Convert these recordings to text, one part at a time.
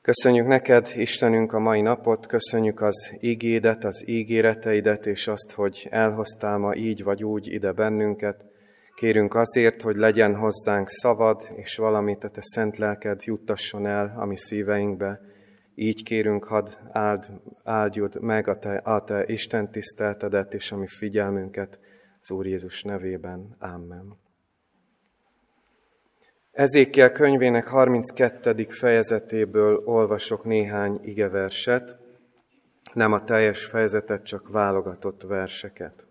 Köszönjük neked, Istenünk, a mai napot, köszönjük az ígédet, az ígéreteidet, és azt, hogy elhoztál ma így vagy úgy ide bennünket. Kérünk azért, hogy legyen hozzánk szavad, és valamit a te szent lelked juttasson el a mi szíveinkbe. Így kérünk, hadd áldjud meg a te Isten tiszteltedet és a mi figyelmünket az Úr Jézus nevében. Amen. Ezékiel könyvének 32. fejezetéből olvasok néhány igeverset, nem a teljes fejezetet, csak válogatott verseket.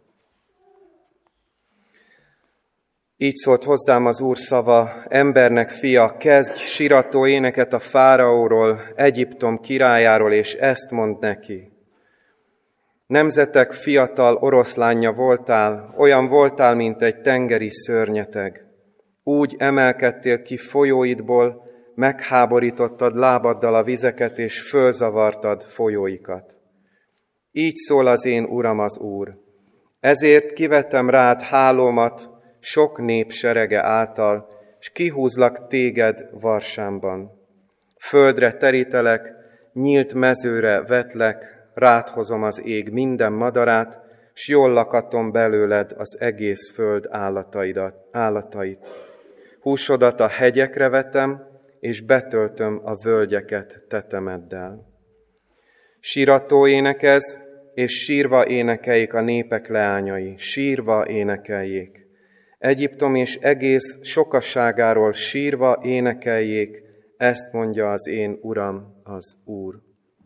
Így szólt hozzám az Úr szava: embernek fia, kezdj sirató éneket a fáraóról, Egyiptom királyáról, és ezt mondd neki. Nemzetek fiatal oroszlánja voltál, olyan voltál, mint egy tengeri szörnyeteg. Úgy emelkedtél ki folyóidból, megháborítottad lábaddal a vizeket, és fölzavartad folyóikat. Így szól az én Uram az Úr. Ezért kivettem rád hálómat sok nép serege által, s kihúzlak téged varsámban. Földre terítelek, nyílt mezőre vetlek, rád hozom az ég minden madarát, s jól lakatom belőled az egész föld állatait. Húsodat a hegyekre vetem, és betöltöm a völgyeket tetemeddel. Sírató énekez, és sírva énekeljék a népek leányai, sírva énekeljék. Egyiptom és egész sokasságáról sírva énekeljék, ezt mondja az én Uram, az Úr.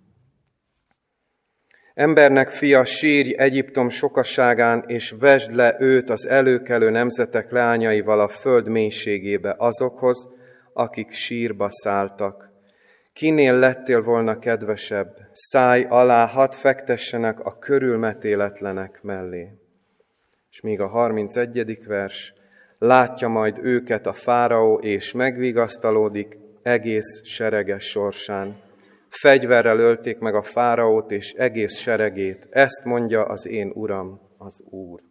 Embernek fia, sírj Egyiptom sokasságán, és vesd le őt az előkelő nemzetek leányaival a föld mélységébe azokhoz, akik sírba szálltak. Kinél lettél volna kedvesebb, száj alá hadd fektessenek a körülmetéletlenek mellé. És még a 31. vers, látja majd őket a fáraó, és megvigasztalódik egész sereges sorsán. Fegyverrel ölték meg a fáraót és egész seregét. Ezt mondja az én Uram, az Úr.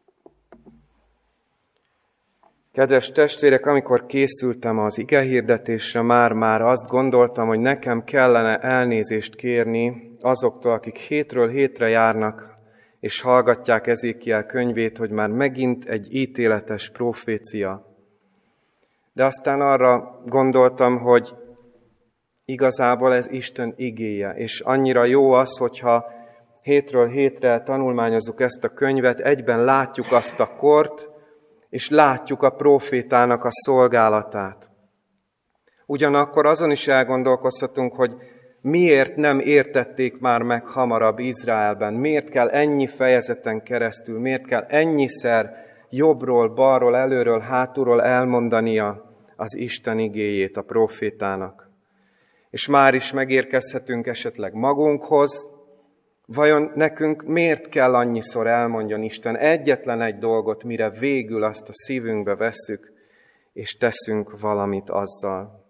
Kedves testvérek, amikor készültem az igehirdetésre, már azt gondoltam, hogy nekem kellene elnézést kérni azoktól, akik hétről hétre járnak, és hallgatják Ezékiel könyvét, hogy már megint egy ítéletes profécia. De aztán arra gondoltam, hogy igazából ez Isten igéje, és annyira jó az, hogyha hétről hétre tanulmányozzuk ezt a könyvet, egyben látjuk azt a kort, és látjuk a prófétának a szolgálatát. Ugyanakkor azon is elgondolkozhatunk, hogy miért nem értették már meg hamarabb Izraelben, miért kell ennyi fejezeten keresztül, miért kell ennyiszer jobbról, balról, előről, hátulról elmondania az Isten igéjét a prófétának. És már is megérkezhetünk esetleg magunkhoz, vajon nekünk miért kell annyiszor elmondjon Isten egyetlen egy dolgot, mire végül azt a szívünkbe vesszük, és teszünk valamit azzal.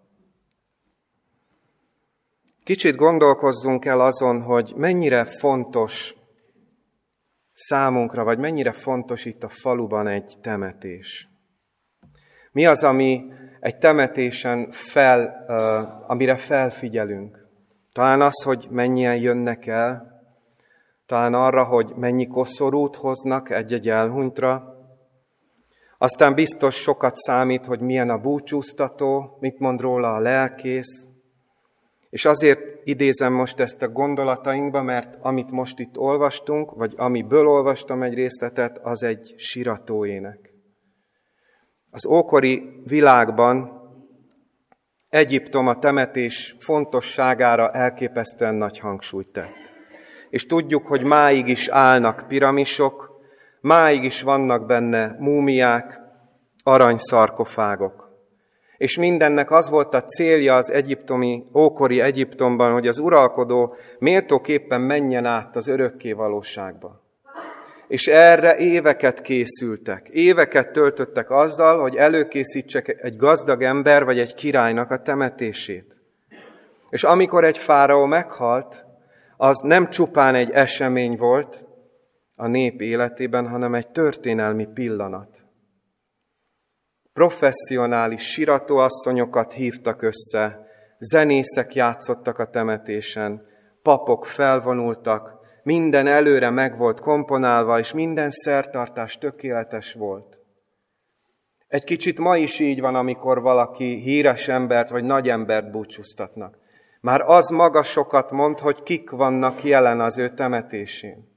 Kicsit gondolkozzunk el azon, hogy mennyire fontos számunkra, vagy mennyire fontos itt a faluban egy temetés. Mi az, ami egy temetésen amire felfigyelünk? Talán az, hogy mennyien jönnek el, talán arra, hogy mennyi koszorút hoznak egy-egy elhunytra. Aztán biztos sokat számít, hogy milyen a búcsúztató, mit mond róla a lelkész. És azért idézem most ezt a gondolatainkba, mert amit most itt olvastunk, vagy amiből olvastam egy részletet, az egy siratóének. Az ókori világban Egyiptom a temetés fontosságára elképesztően nagy hangsúlyt tett. És tudjuk, hogy máig is állnak piramisok, máig is vannak benne múmiák, aranyszarkofágok. És mindennek az volt a célja az ókori Egyiptomban, hogy az uralkodó méltóképpen menjen át az örökké valóságba. És erre éveket készültek, éveket töltöttek azzal, hogy előkészítsek egy gazdag ember vagy egy királynak a temetését. És amikor egy fáraó meghalt, az nem csupán egy esemény volt a nép életében, hanem egy történelmi pillanat. Professzionális siratóasszonyokat hívtak össze, zenészek játszottak a temetésen, papok felvonultak, minden előre meg volt komponálva, és minden szertartás tökéletes volt. Egy kicsit ma is így van, amikor valaki híres embert vagy nagy embert búcsúztatnak. Már az maga sokat mond, hogy kik vannak jelen az ő temetésén.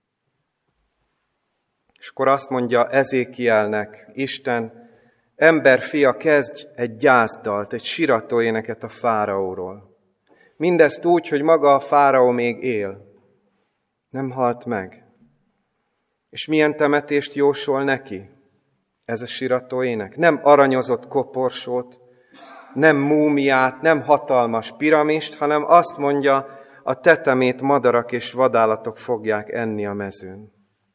És akkor azt mondja Ezékielnek Isten, emberfia, kezdj egy gyászdalt, egy siratóéneket a fáraóról. Mindezt úgy, hogy maga a fáraó még él. Nem halt meg. És milyen temetést jósol neki ez a siratóének? Nem aranyozott koporsót, nem múmiát, nem hatalmas piramist, hanem azt mondja, a tetemét madarak és vadállatok fogják enni a mezőn.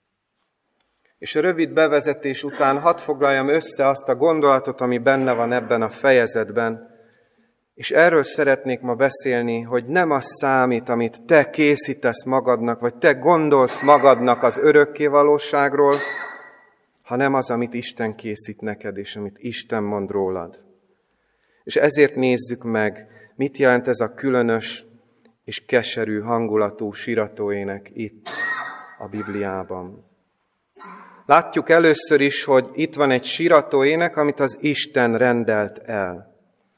És a rövid bevezetés után hadd foglaljam össze azt a gondolatot, ami benne van ebben a fejezetben, és erről szeretnék ma beszélni, hogy nem az számít, amit te készítesz magadnak, vagy te gondolsz magadnak az örökké valóságról, hanem az, amit Isten készít neked, és amit Isten mond rólad. És ezért nézzük meg, mit jelent ez a különös és keserű hangulatú siratóének itt a Bibliában. Látjuk először is, hogy itt van egy siratóének, amit az Isten rendelt el.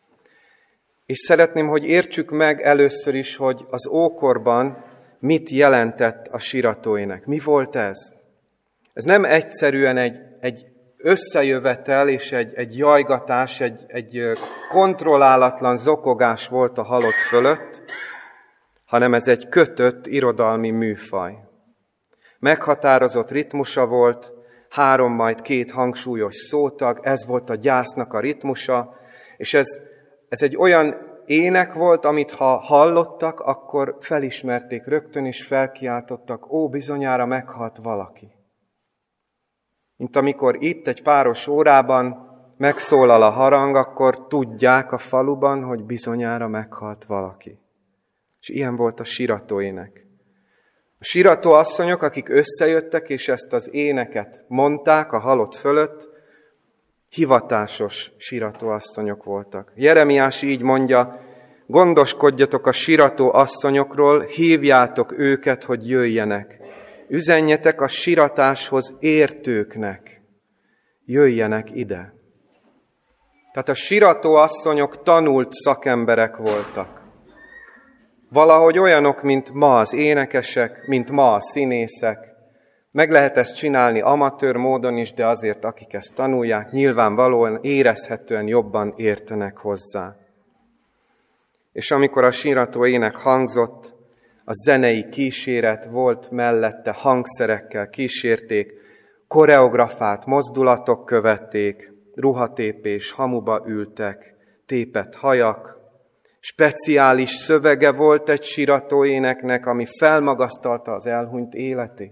És szeretném, hogy értsük meg először is, hogy az ókorban mit jelentett a siratóének. Mi volt ez? Ez nem egyszerűen egy összejövetel és egy jajgatás, egy kontrollálatlan zokogás volt a halott fölött, hanem ez egy kötött irodalmi műfaj. Meghatározott ritmusa volt, 3, majd 2 hangsúlyos szótag, ez volt a gyásznak a ritmusa, és ez egy olyan ének volt, amit ha hallottak, akkor felismerték rögtön, és felkiáltottak, ó, bizonyára meghalt valaki. Mint amikor itt egy páros órában megszólal a harang, akkor tudják a faluban, hogy bizonyára meghalt valaki. És ilyen volt a siratóének. A sirató asszonyok, akik összejöttek, és ezt az éneket mondták a halott fölött, hivatásos sirató asszonyok voltak. Jeremiás így mondja, gondoskodjatok a sirató asszonyokról, hívjátok őket, hogy jöjjenek. Üzenjetek a siratáshoz értőknek, jöjjenek ide. Tehát a sirató asszonyok tanult szakemberek voltak. Valahogy olyanok, mint ma az énekesek, mint ma a színészek. Meg lehet ezt csinálni amatőr módon is, de azért, akik ezt tanulják, nyilvánvalóan érezhetően jobban értenek hozzá. És amikor a sirató ének hangzott, a zenei kíséret volt mellette, hangszerekkel kísérték, koreografált mozdulatok követték, ruhatépés, hamuba ültek, tépett hajak, speciális szövege volt egy siratóéneknek, ami felmagasztalta az elhunyt életét.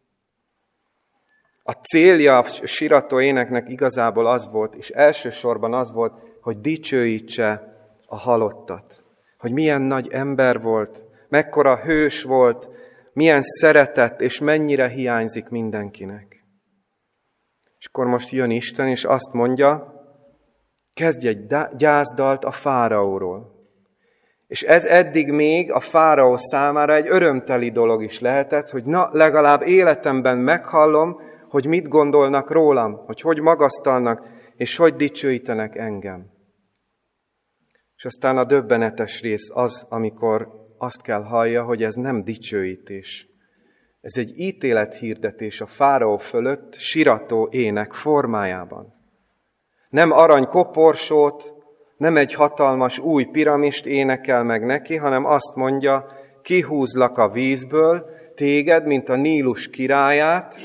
A célja a siratóéneknek igazából az volt, és elsősorban az volt, hogy dicsőítse a halottat. Hogy milyen nagy ember volt, mekkora hős volt, milyen szeretett, és mennyire hiányzik mindenkinek. És akkor most jön Isten, és azt mondja, kezdj egy gyászdalt a fáraóról. És ez eddig még a fáraó számára egy örömteli dolog is lehetett, hogy na, legalább életemben meghallom, hogy mit gondolnak rólam, hogy magasztalnak, és hogy dicsőítenek engem. És aztán a döbbenetes rész az, amikor azt kell hallja, hogy ez nem dicsőítés. Ez egy ítélethirdetés a fáraó fölött sirató ének formájában. Nem arany koporsót, nem egy hatalmas új piramist énekel meg neki, hanem azt mondja, kihúzlak a vízből, téged, mint a Nílus királyát,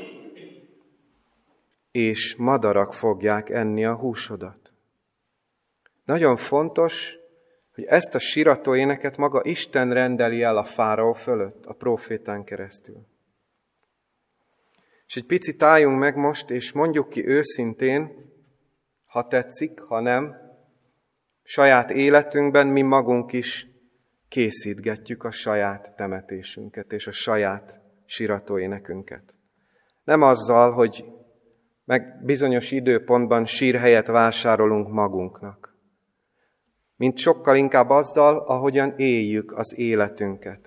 és madarak fogják enni a húsodat. Nagyon fontos, hogy ezt a sirató éneket maga Isten rendeli el a fáraó fölött, a prófétán keresztül. És egy picit álljunk meg most, és mondjuk ki őszintén, ha tetszik, ha nem, saját életünkben mi magunk is készítgetjük a saját temetésünket és a saját sirató énekünket. Nem azzal, hogy meg bizonyos időpontban sírhelyet vásárolunk magunknak. mint sokkal inkább azzal, ahogyan éljük az életünket.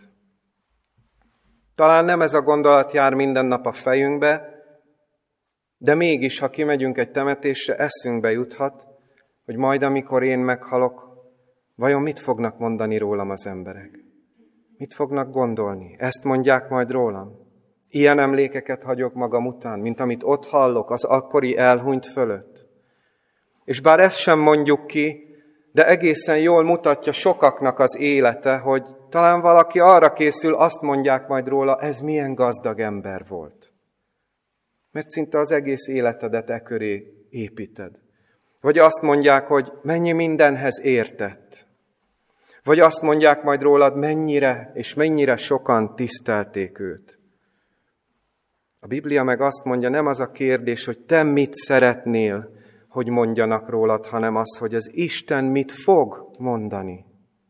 Talán nem ez a gondolat jár minden nap a fejünkbe, de mégis, ha kimegyünk egy temetésre, eszünkbe juthat, hogy majd amikor én meghalok, vajon mit fognak mondani rólam az emberek? Mit fognak gondolni? Ezt mondják majd rólam? Ilyen emlékeket hagyok magam után, mint amit ott hallok az akkori elhunyt fölött. És bár ezt sem mondjuk ki, de egészen jól mutatja sokaknak az élete, hogy talán valaki arra készül, azt mondják majd róla, ez milyen gazdag ember volt. Mert szinte az egész életedet e köré építed. Vagy azt mondják, hogy mennyi mindenhez értett. Vagy azt mondják majd rólad, mennyire és mennyire sokan tisztelték őt. A Biblia meg azt mondja, nem az a kérdés, hogy te mit szeretnél, hogy mondjanak rólad, hanem az, hogy az Isten mit fog mondani.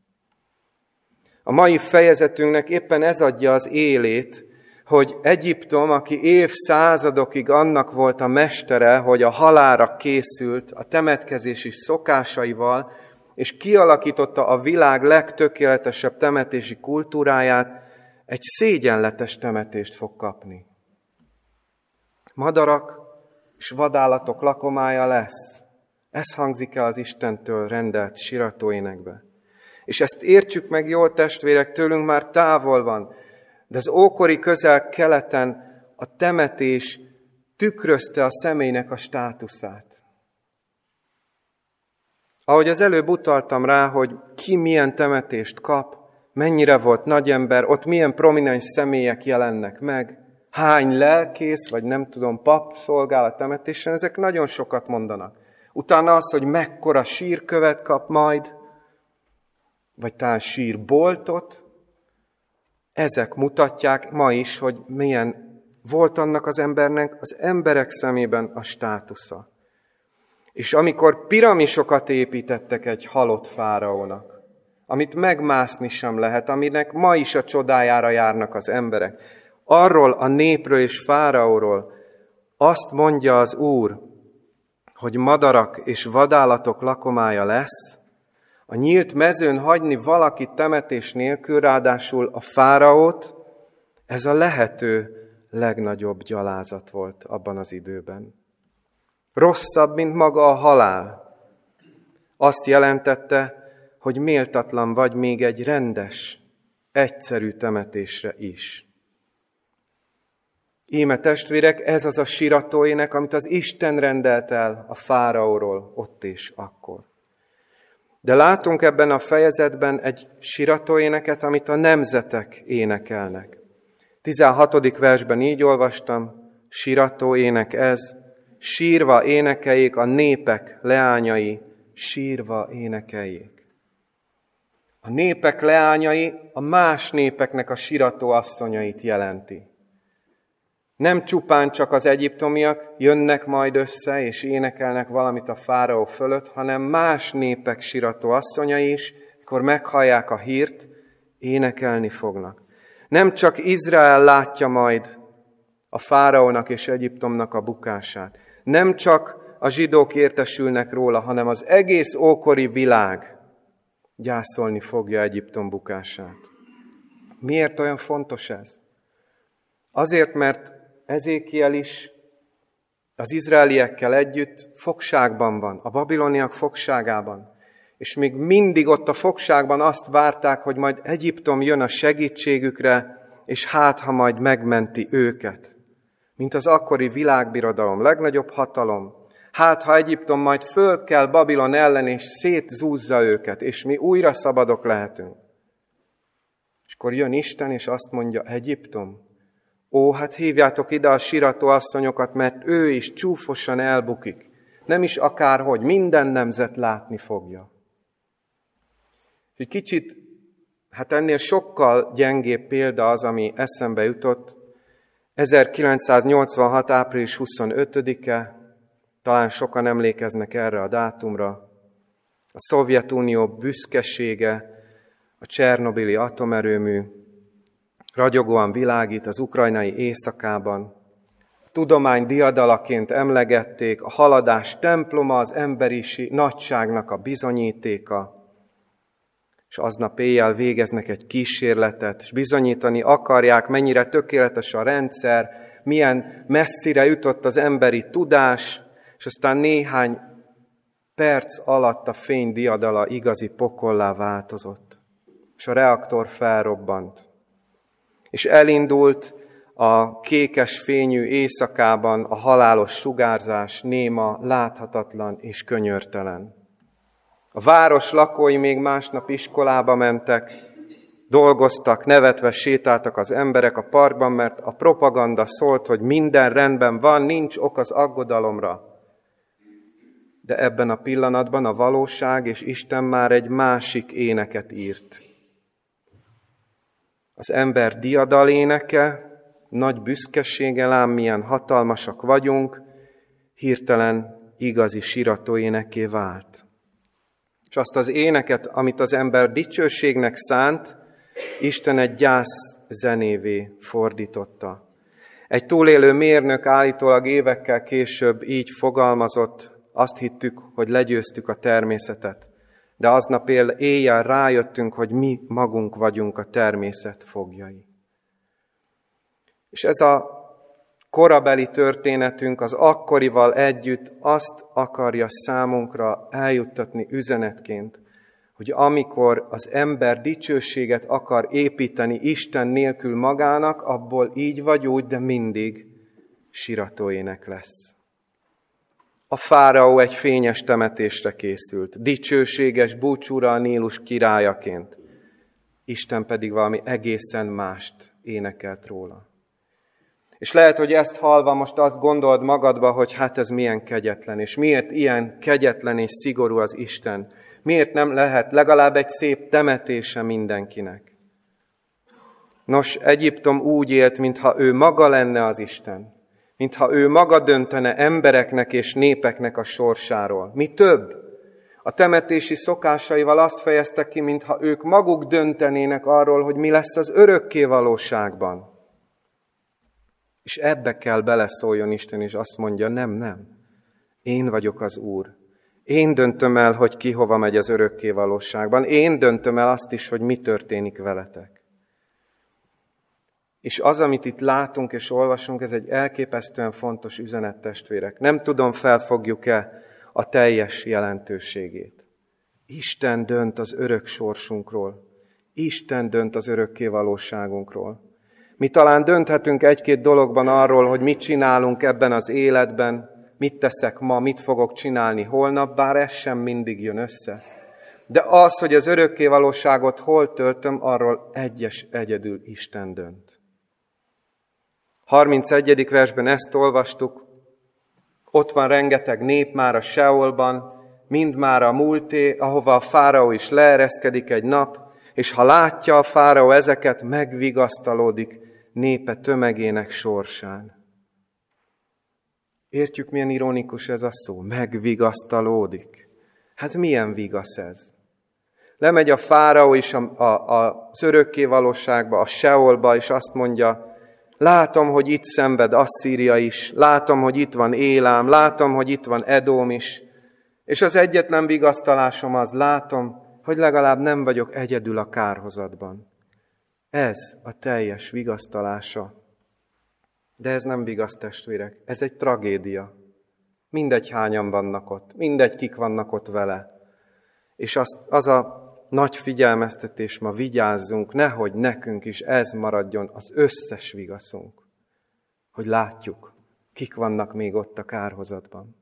A mai fejezetünknek éppen ez adja az élét, hogy Egyiptom, aki évszázadokig annak volt a mestere, hogy a halálra készült a temetkezési szokásaival, és kialakította a világ legtökéletesebb temetési kultúráját, egy szégyenletes temetést fog kapni. Madarak és vadállatok lakomája lesz. Ez hangzik el az Istentől rendelt siratóénekbe. És ezt értsük meg jól, testvérek, tőlünk már távol van, de az ókori Közel-Keleten a temetés tükrözte a személynek a státuszát. Ahogy az előbb utaltam rá, hogy ki milyen temetést kap, mennyire volt nagy ember, ott milyen prominens személyek jelennek meg, hány lelkész, vagy nem tudom, pap szolgál a temetésen, ezek nagyon sokat mondanak. Utána az, hogy mekkora sírkövet kap majd, vagy talán sírboltot, ezek mutatják ma is, hogy milyen volt annak az embernek az emberek szemében a státusza. És amikor piramisokat építettek egy halott fáraónak, amit megmászni sem lehet, aminek ma is a csodájára járnak az emberek, arról a népről és fáraóról azt mondja az Úr, hogy madarak és vadállatok lakomája lesz, a nyílt mezőn hagyni valakit temetés nélkül, ráadásul a fáraót, ez a lehető legnagyobb gyalázat volt abban az időben. Rosszabb, mint maga a halál. Azt jelentette, hogy méltatlan vagy még egy rendes, egyszerű temetésre is. Íme testvérek, ez az a siratóének, amit az Isten rendelt el a fáraóról ott és akkor. De látunk ebben a fejezetben egy siratóéneket, amit a nemzetek énekelnek. 16. versben így olvastam, siratóének ez, sírva énekeljék a népek leányai, sírva énekeljék. A népek leányai a más népeknek a sirató asszonyait jelenti. Nem csupán csak az egyiptomiak jönnek majd össze és énekelnek valamit a fáraó fölött, hanem más népek sirató asszonyai is, amikor meghallják a hírt, énekelni fognak. Nem csak Izrael látja majd a fáraónak és Egyiptomnak a bukását. Nem csak a zsidók értesülnek róla, hanem az egész ókori világ gyászolni fogja Egyiptom bukását. Miért olyan fontos ez? Azért, mert Ezékiel is az izraeliekkel együtt fogságban van, a babiloniak fogságában. És még mindig ott a fogságban azt várták, hogy majd Egyiptom jön a segítségükre, és hát, ha majd megmenti őket. Mint az akkori világbirodalom, legnagyobb hatalom. Hát, ha Egyiptom majd fölkel Babilon ellen, és szétzúzza őket, és mi újra szabadok lehetünk. És akkor jön Isten, és azt mondja, Egyiptom, ó, hát hívjátok ide a sirató asszonyokat, mert ő is csúfosan elbukik. Nem is akárhogy, minden nemzet látni fogja. Egy kicsit, hát ennél sokkal gyengébb példa az, ami eszembe jutott. 1986. április 25-e, talán sokan emlékeznek erre a dátumra. A Szovjetunió büszkesége, a Csernobili atomerőmű, ragyogóan világít az ukrajnai éjszakában. A tudomány diadalaként emlegették, a haladás temploma, az emberi nagyságnak a bizonyítéka. és aznap éjjel végeznek egy kísérletet, és bizonyítani akarják, mennyire tökéletes a rendszer, milyen messzire jutott az emberi tudás, és aztán néhány perc alatt a fény diadala igazi pokollá változott, és a reaktor felrobbant. És elindult a kékes fényű éjszakában a halálos sugárzás, néma, láthatatlan és könyörtelen. A város lakói még másnap iskolába mentek, dolgoztak, nevetve sétáltak az emberek a parkban, mert a propaganda szólt, hogy minden rendben van, nincs ok az aggodalomra. De ebben a pillanatban a valóság és Isten már egy másik éneket írt. Az ember diadaléneke, nagy büszkesége, lám milyen hatalmasak vagyunk, hirtelen igazi sirató énekké vált. És azt az éneket, amit az ember dicsőségnek szánt, Isten egy gyász zenévé fordította. Egy túlélő mérnök állítólag évekkel később így fogalmazott, azt hittük, hogy legyőztük a természetet, de aznap éjjel rájöttünk, hogy mi magunk vagyunk a természet foglyai. És ez a korabeli történetünk az akkorival együtt azt akarja számunkra eljuttatni üzenetként, hogy amikor az ember dicsőséget akar építeni Isten nélkül magának, abból így vagy úgy, de mindig siratóének lesz. A fáraó egy fényes temetésre készült, dicsőséges búcsúra a Nílus királyaként. Isten pedig valami egészen mást énekelt róla. És lehet, hogy ezt hallva most azt gondold magadba, hogy hát ez milyen kegyetlen, és miért ilyen kegyetlen és szigorú az Isten? Miért nem lehet legalább egy szép temetése mindenkinek? Nos, Egyiptom úgy élt, mintha ő maga lenne az Isten, mintha ő maga döntene embereknek és népeknek a sorsáról. Mi több? A temetési szokásaival azt fejeztek ki, mintha ők maguk döntenének arról, hogy mi lesz az örökké valóságban. És ebbe kell beleszóljon Isten, és azt mondja, nem, én vagyok az Úr. Én döntöm el, hogy ki hova megy az örökké valóságban. Én döntöm el azt is, hogy mi történik veletek. És az, amit itt látunk és olvasunk, ez egy elképesztően fontos üzenet, testvérek. Nem tudom, felfogjuk-e a teljes jelentőségét. Isten dönt az örök sorsunkról. Isten dönt az örökké valóságunkról. Mi talán dönthetünk egy-két dologban arról, hogy mit csinálunk ebben az életben, mit teszek ma, mit fogok csinálni holnap, bár ez sem mindig jön össze. De az, hogy az örökké valóságot hol töltöm, arról egyedül Isten dönt. 31. versben ezt olvastuk, ott van rengeteg nép már a Seolban, mind már a múlté, ahova a fáraó is leereszkedik egy nap, és ha látja a fáraó ezeket, megvigasztalódik népe tömegének sorsán. Értjük, milyen ironikus ez a szó? Megvigasztalódik. Hát milyen vigasz ez? Lemegy a fáraó is az örökké valóságba, a Seolba, és azt mondja, látom, hogy itt szenved Asszíria is, látom, hogy itt van Élám, látom, hogy itt van Edóm is, és az egyetlen vigasztalásom az, látom, hogy legalább nem vagyok egyedül a kárhozatban. Ez a teljes vigasztalása. De ez nem vigasz, testvérek, ez egy tragédia. Mindegy hányan vannak ott, mindegy kik vannak ott vele. És az a nagy figyelmeztetés, ma vigyázzunk, nehogy nekünk is ez maradjon az összes vigaszunk, hogy látjuk, kik vannak még ott a kárhozatban.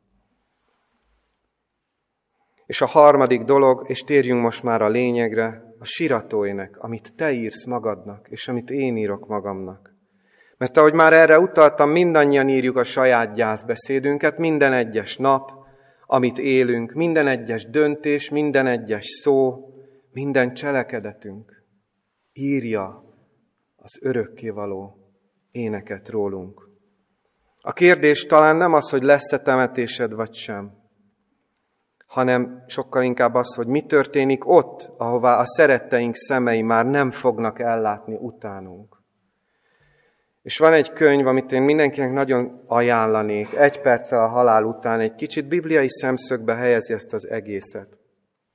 És a harmadik dolog, és térjünk most már a lényegre, a siratóének, amit te írsz magadnak, és amit én írok magamnak. Mert ahogy már erre utaltam, mindannyian írjuk a saját gyászbeszédünket, minden egyes nap, amit élünk, minden egyes döntés, minden egyes szó, minden cselekedetünk írja az örökkévaló éneket rólunk. A kérdés talán nem az, hogy lesz-e temetésed vagy sem, hanem sokkal inkább az, hogy mi történik ott, ahová a szeretteink szemei már nem fognak ellátni utánunk. És van egy könyv, amit én mindenkinek nagyon ajánlanék, 1 perccel a halál után, egy kicsit bibliai szemszögbe helyezi ezt az egészet.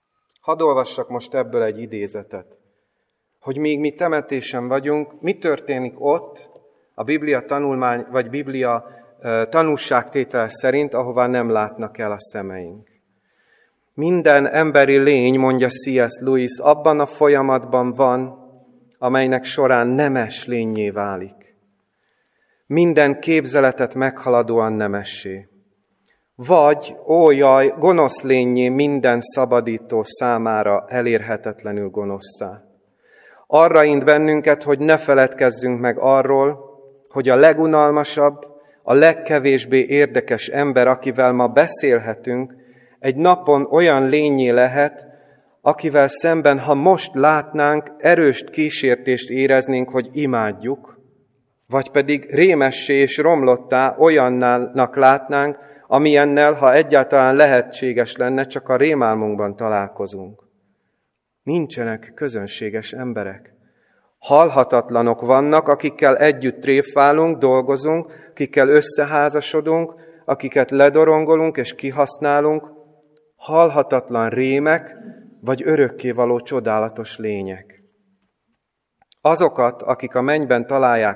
Hadd olvassak most ebből egy idézetet, hogy míg mi temetésen vagyunk, mi történik ott a Biblia tanulmány, vagy Biblia tanúságtétel szerint, ahová nem látnak el a szemeink. Minden emberi lény, mondja C.S. Lewis, abban a folyamatban van, amelynek során nemes lénnyé válik. Minden képzeletet meghaladóan nemessé. Vagy, ó jaj, gonosz lénnyé minden szabadító számára elérhetetlenül gonoszszá. Arra int bennünket, hogy ne feledkezzünk meg arról, hogy a legunalmasabb, a legkevésbé érdekes ember, akivel ma beszélhetünk, egy napon olyan lénnyé lehet, akivel szemben, ha most látnánk, erős kísértést éreznénk, hogy imádjuk, vagy pedig rémessé és romlottá olyannak látnánk, amilyennel, ha egyáltalán lehetséges lenne, csak a rémálmunkban találkozunk. Nincsenek közönséges emberek. Halhatatlanok vannak, akikkel együtt tréfálunk, dolgozunk, akikkel összeházasodunk, akiket ledorongolunk és kihasználunk, halhatatlan rémek, vagy örökkévaló csodálatos lények. Azokat, akik a mennyben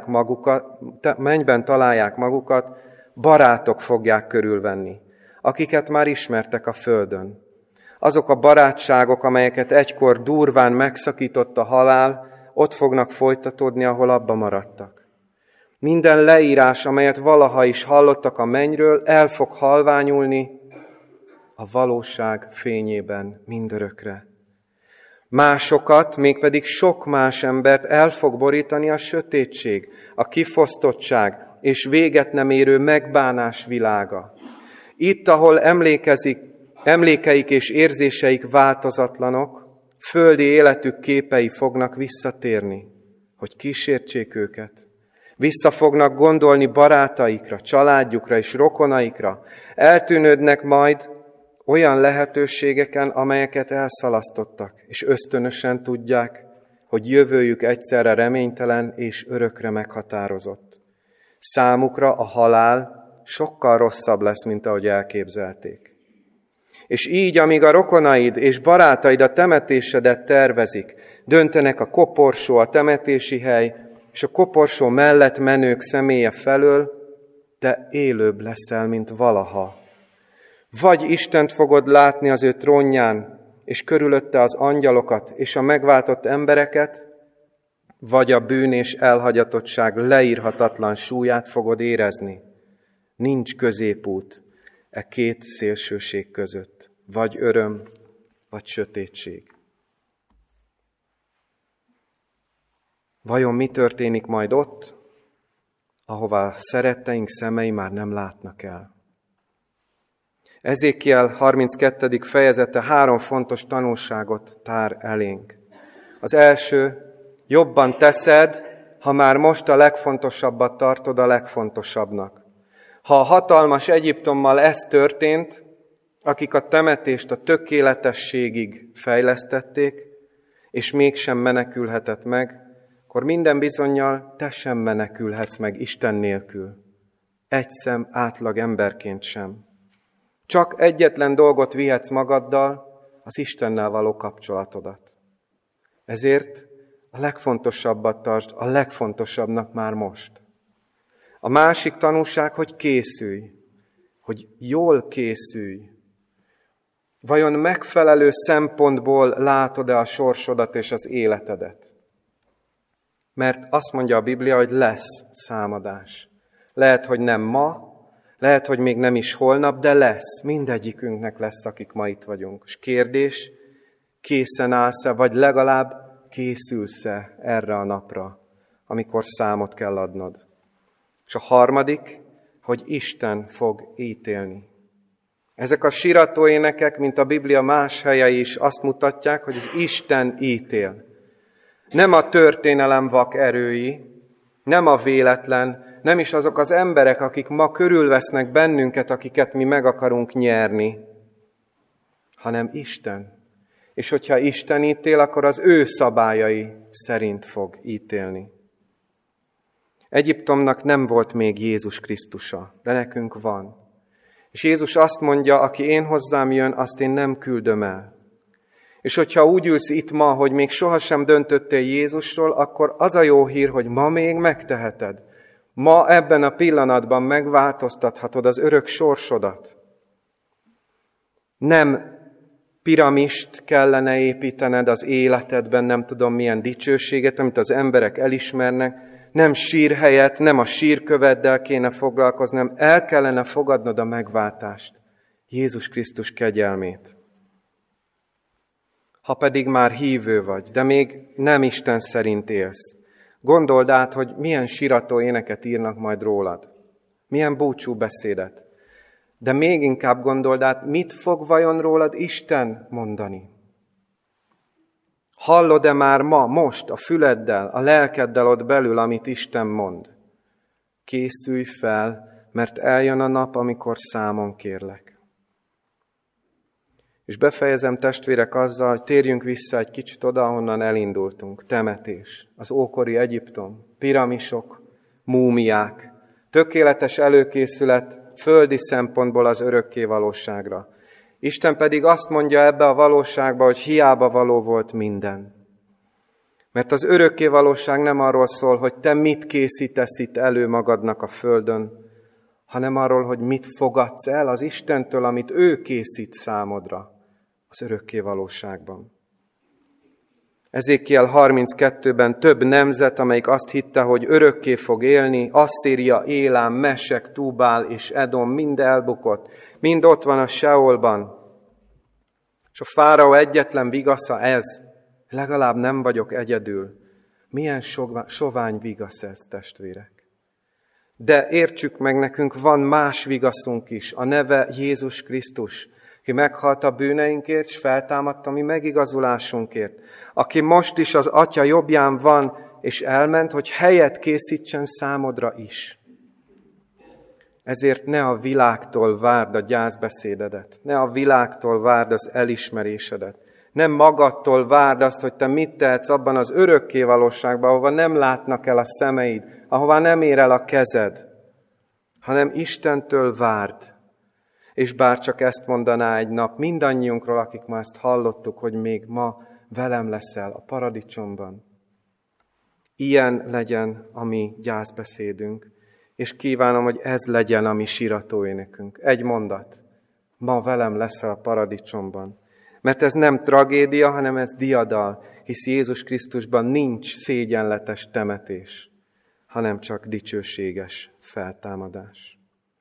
találják magukat, barátok fogják körülvenni, akiket már ismertek a földön. Azok a barátságok, amelyeket egykor durván megszakított a halál, ott fognak folytatódni, ahol abba maradtak. Minden leírás, amelyet valaha is hallottak a mennyről, el fog halványulni a valóság fényében mindörökre. Másokat, mégpedig sok más embert el fog borítani a sötétség, a kifosztottság és véget nem érő megbánás világa. Itt, ahol emlékeik és érzéseik változatlanok, földi életük képei fognak visszatérni, hogy kísértsék őket. Vissza fognak gondolni barátaikra, családjukra és rokonaikra. Eltűnődnek majd olyan lehetőségeken, amelyeket elszalasztottak, és ösztönösen tudják, hogy jövőjük egyszerre reménytelen és örökre meghatározott. Számukra a halál sokkal rosszabb lesz, mint ahogy elképzelték. És így, amíg a rokonaid és barátaid a temetésedet tervezik, döntenek a koporsó, a temetési hely, és a koporsó mellett menők személye felől, te élőbb leszel, mint valaha. Vagy Istent fogod látni az ő trónján, és körülötte az angyalokat és a megváltott embereket, vagy a bűn és elhagyatottság leírhatatlan súlyát fogod érezni. Nincs középút e két szélsőség között, vagy öröm, vagy sötétség. Vajon mi történik majd ott, ahová szeretteink szemei már nem látnak el? Ezékiel 32. fejezete 3 fontos tanulságot tár elénk. Az első, jobban teszed, ha már most a legfontosabbat tartod a legfontosabbnak. Ha a hatalmas Egyiptommal ez történt, akik a temetést a tökéletességig fejlesztették, és mégsem menekülhetett meg, akkor minden bizonnyal te sem menekülhetsz meg Isten nélkül. Egy szem átlag emberként sem. Csak egyetlen dolgot vihetsz magaddal, az Istennel való kapcsolatodat. Ezért a legfontosabbat tartsd, a legfontosabbnak már most. A másik tanulság, hogy készülj, hogy jól készülj. Vajon megfelelő szempontból látod-e a sorsodat és az életedet? Mert azt mondja a Biblia, hogy lesz számadás. Lehet, hogy nem ma, lehet, hogy még nem is holnap, de lesz. Mindegyikünknek lesz, akik ma itt vagyunk. És kérdés, készen állsz-e, vagy legalább készülsz-e erre a napra, amikor számot kell adnod. És a harmadik, hogy Isten fog ítélni. Ezek a sirató énekek, mint a Biblia más helyei is azt mutatják, hogy az Isten ítél. Nem a történelem vak erői, nem a véletlen, nem is azok az emberek, akik ma körülvesznek bennünket, akiket mi meg akarunk nyerni, hanem Isten. És hogyha Isten ítél, akkor az ő szabályai szerint fog ítélni. Egyiptomnak nem volt még Jézus Krisztusa, de nekünk van. És Jézus azt mondja, aki én hozzám jön, azt én nem küldöm el. És hogyha úgy ülsz itt ma, hogy még sohasem döntöttél Jézusról, akkor az a jó hír, hogy ma még megteheted. Ma ebben a pillanatban megváltoztathatod az örök sorsodat. Nem piramist kellene építened az életedben, nem tudom milyen dicsőséget, amit az emberek elismernek, nem sírhelyet, nem a sírköveddel kéne foglalkozni, nem el kellene fogadnod a megváltást, Jézus Krisztus kegyelmét. Ha pedig már hívő vagy, de még nem Isten szerint élsz, gondold át, hogy milyen sirató éneket írnak majd rólad, milyen búcsú beszédet. De még inkább gondold át, mit fog vajon rólad Isten mondani? Hallod-e már ma, most, a füleddel, a lelkeddel ott belül, amit Isten mond? Készülj fel, mert eljön a nap, amikor számon kérlek. És befejezem, testvérek, azzal, hogy térjünk vissza egy kicsit oda, ahonnan elindultunk. Temetés, az ókori Egyiptom, piramisok, múmiák, tökéletes előkészület földi szempontból az örökké valóságra. Isten pedig azt mondja ebbe a valóságba, hogy hiába való volt minden. Mert az örökké valóság nem arról szól, hogy te mit készítesz itt elő magadnak a földön, hanem arról, hogy mit fogadsz el az Istentől, amit ő készít számodra az örökké valóságban. Ezékiel 32-ben több nemzet, amelyik azt hitte, hogy örökké fog élni, Asszíria, Élám, Mesek, Túbál és Edom mind elbukott, mind ott van a Seolban. És a fáraó egyetlen vigasza ez, legalább nem vagyok egyedül. Milyen sovány vigasz ez, testvérek. De értsük meg, nekünk van más vigaszunk is, a neve Jézus Krisztus, aki meghalt a bűneinkért, és feltámadt a mi megigazulásunkért, aki most is az Atya jobbján van, és elment, hogy helyet készítsen számodra is. Ezért ne a világtól várd a gyászbeszédedet, ne a világtól várd az elismerésedet, nem magadtól várd azt, hogy te mit tehetsz abban az örökké valóságban, ahova nem látnak el a szemeid, ahová nem ér el a kezed, hanem Istentől várd. És bár csak ezt mondaná egy nap mindannyiunkról, akik ma ezt hallottuk, hogy még ma velem leszel a paradicsomban. Ilyen legyen a mi gyászbeszédünk, és kívánom, hogy ez legyen a mi siratóénekünk. Egy mondat. Ma velem leszel a paradicsomban. Mert ez nem tragédia, hanem ez diadal, hisz Jézus Krisztusban nincs szégyenletes temetés, hanem csak dicsőséges feltámadás.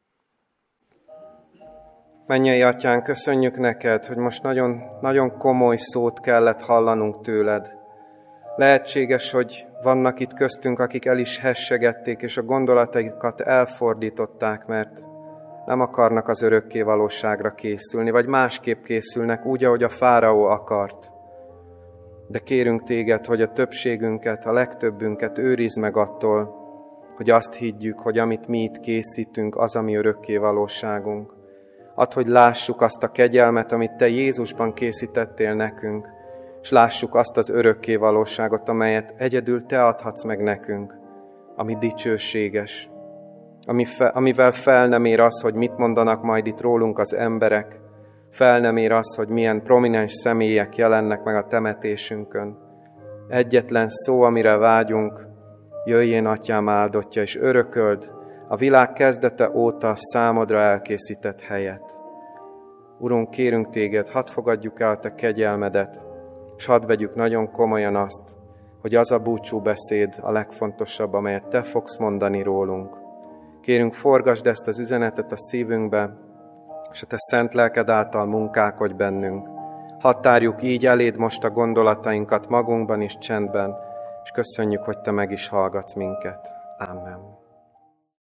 Mennyei Atyánk, köszönjük neked, hogy most nagyon, nagyon komoly szót kellett hallanunk tőled. Lehetséges, hogy vannak itt köztünk, akik el is hessegették, és a gondolataikat elfordították, mert nem akarnak az örökké valóságra készülni, vagy másképp készülnek, úgy, ahogy a fáraó akart. De kérünk téged, hogy a többségünket, a legtöbbünket őrizd meg attól, hogy azt higgyük, hogy amit mi itt készítünk, az a mi örökké valóságunk. Add, hogy lássuk azt a kegyelmet, amit te Jézusban készítettél nekünk, és lássuk azt az örökké valóságot, amelyet egyedül te adhatsz meg nekünk, ami dicsőséges, amivel fel nem ér az, hogy mit mondanak majd itt rólunk az emberek, fel nem ér az, hogy milyen prominens személyek jelennek meg a temetésünkön. Egyetlen szó, amire vágyunk, jöjjén Atyám áldottja, és örököld a világ kezdete óta számodra elkészített helyet. Urunk, kérünk téged, hadd fogadjuk el te kegyelmedet, és hadd vegyük nagyon komolyan azt, hogy az a búcsú beszéd a legfontosabb, amelyet te fogsz mondani rólunk. Kérünk, forgasd ezt az üzenetet a szívünkbe, és a te szent lelked által munkálkodj bennünk. Hadd tárjuk így eléd most a gondolatainkat magunkban és csendben, és köszönjük, hogy te meg is hallgatsz minket. Amen.